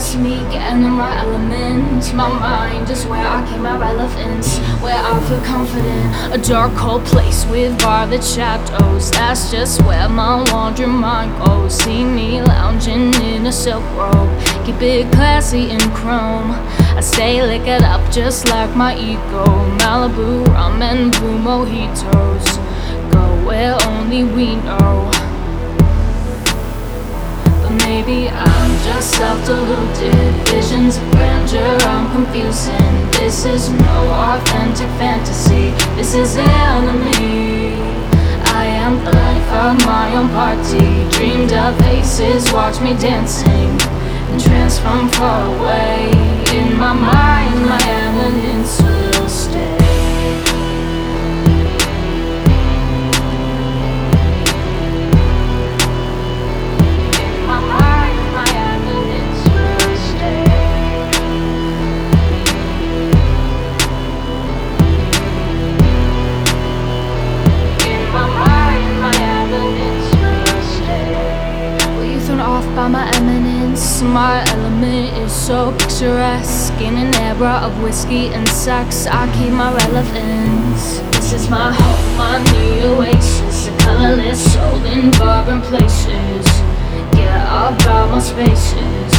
it's me getting in my element. My mind is where I keep my relevance, where I feel confident. A dark, cold place with violet shadows. That's just where my wandering mind goes. See me lounging in a silk robe, keep it classy in chrome. I stay liquored up just like my ego. Malibu rum and blue mojitos, go where only we know. Maybe I'm just self-deluded. Visions of grandeur, I'm confusing. This is no authentic fantasy. This is enemy. I am the life of my own party. Dreamed of faces, watch me dancing, entranced from far away. In my mind, my eminence will stay. By my eminence, my element is so picturesque. In an era of whiskey and sex, I keep my relevance. This is my home, my new oasis, a colorless soul in vibrant places. Get about my spaces.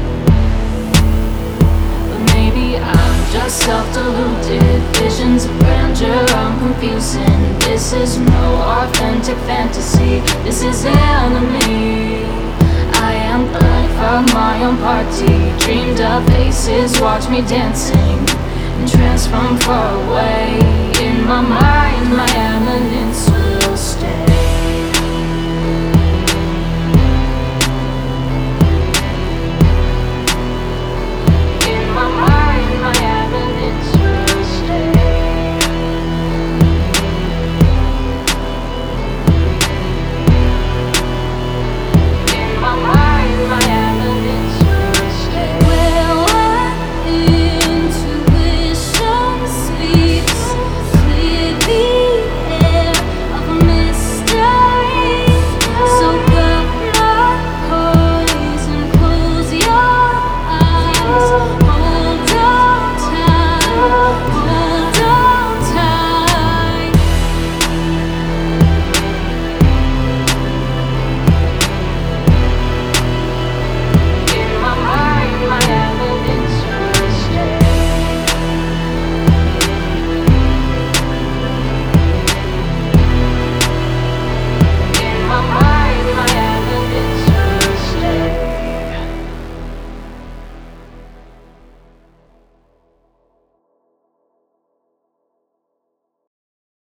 But maybe I'm just self-deluded. Visions of grandeur, I'm confusing. This is no authentic fantasy. This is enemy. I am the life of my own party. Dreamed of faces, watch me dancing, entranced from far away. In my mind, my eminence